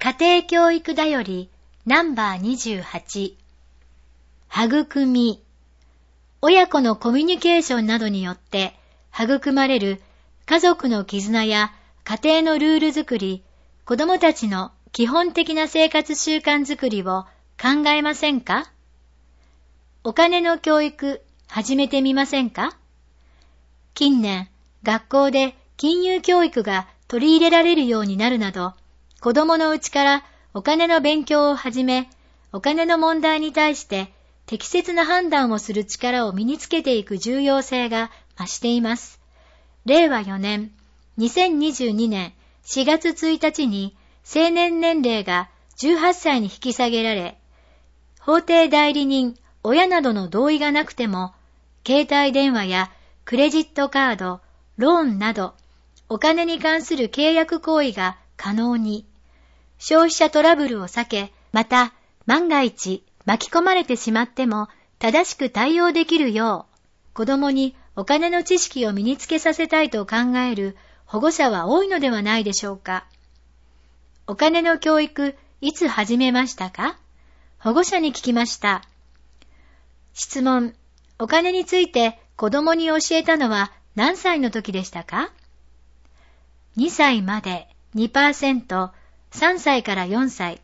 家庭教育だよりナンバー28。育み。親子のコミュニケーションなどによって育まれる家族の絆や家庭のルール作り、子供たちの基本的な生活習慣づくりを考えませんか？お金の教育始めてみませんか？近年、学校で金融教育が取り入れられるようになるなど、子供のうちからお金の勉強を始め、お金の問題に対して適切な判断をする力を身につけていく重要性が増しています。令和4年、2022年4月1日に成年年齢が18歳に引き下げられ、法定代理人、親などの同意がなくても、携帯電話やクレジットカード、ローンなど、お金に関する契約行為が可能に、消費者トラブルを避け、また万が一巻き込まれてしまっても正しく対応できるよう、子供にお金の知識を身につけさせたいと考える保護者は多いのではないでしょうか。お金の教育、いつ始めましたか？保護者に聞きました。質問、お金について子供に教えたのは何歳の時でしたか？2歳まで 2%、3歳から4歳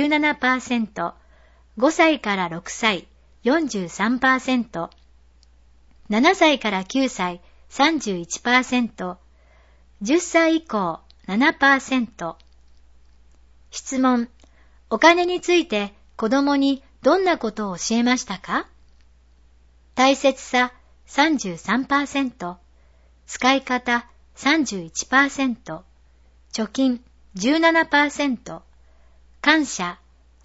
17%、5歳から6歳 43%、7歳から9歳 31%、10歳以降 7%。質問、お金について子供にどんなことを教えましたか？大切さ 33%、使い方 31%、貯金 17%、感謝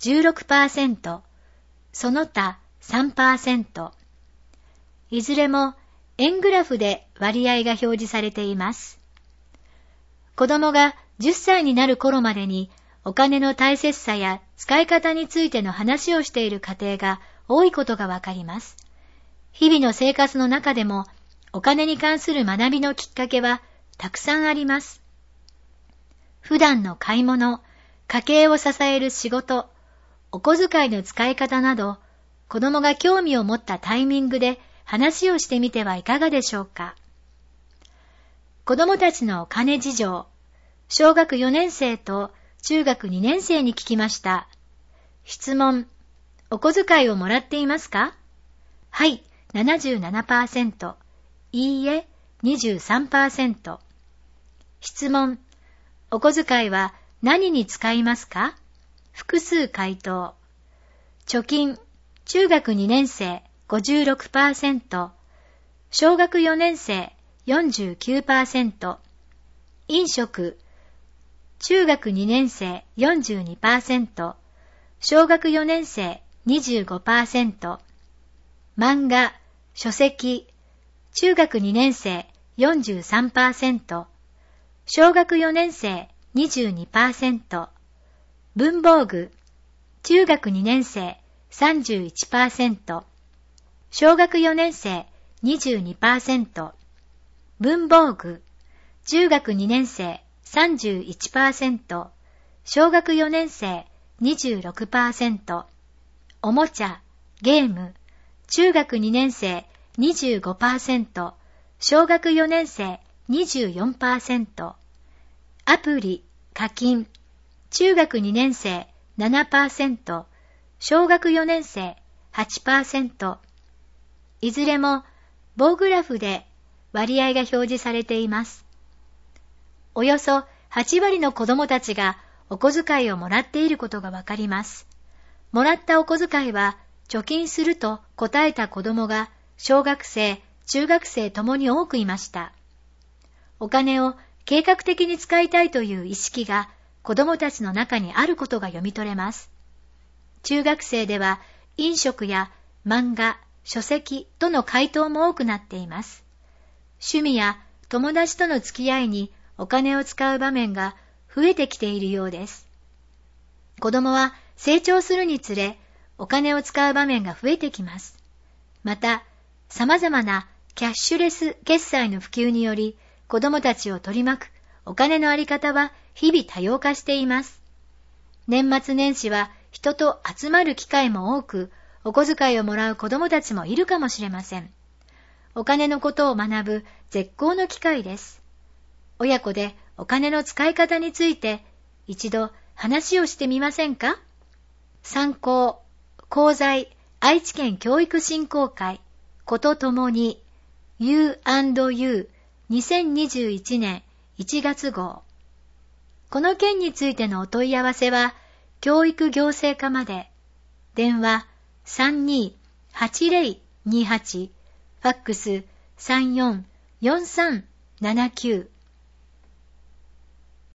16%、その他 3%。いずれも円グラフで割合が表示されています。子供が10歳になる頃までにお金の大切さや使い方についての話をしている家庭が多いことがわかります。日々の生活の中でもお金に関する学びのきっかけはたくさんあります。普段の買い物、家計を支える仕事、お小遣いの使い方など、子供が興味を持ったタイミングで話をしてみてはいかがでしょうか。子供たちのお金事情、小学4年生と中学2年生に聞きました。質問、お小遣いをもらっていますか？はい、77%。いいえ、23%。質問、お小遣いは何に使いますか？複数回答。貯金、中学2年生 56%、小学4年生 49%、飲食、中学2年生 42%、小学4年生 25%、漫画、書籍、中学2年生 43%、小学4年生 22%、文房具、中学2年生 31%、小学4年生 22%、文房具、中学2年生 31%、小学4年生 26%、おもちゃ、ゲーム、中学2年生 25%、小学4年生 24%、アプリ、課金、中学2年生 7%、小学4年生 8%、いずれも棒グラフで割合が表示されています。およそ8割の子どもたちがお小遣いをもらっていることがわかります。もらったお小遣いは貯金すると答えた子どもが小学生、中学生ともに多くいました。お金を計画的に使いたいという意識が子どもたちの中にあることが読み取れます。中学生では飲食や漫画、書籍との回答も多くなっています。趣味や友達との付き合いにお金を使う場面が増えてきているようです。子供は成長するにつれお金を使う場面が増えてきます。また、様々なキャッシュレス決済の普及により子供たちを取り巻くお金のあり方は日々多様化しています。 年末年始は人と集まる機会も多く、お小遣いをもらう子供たちもいるかもしれません。お金のことを学ぶ絶好の機会です。親子でお金の使い方について一度話をしてみませんか？参考、功罪、愛知県教育振興会、ことともに、U&U 2021年1月号。この件についてのお問い合わせは、教育行政課まで。電話32-8028、ファックス34-4379。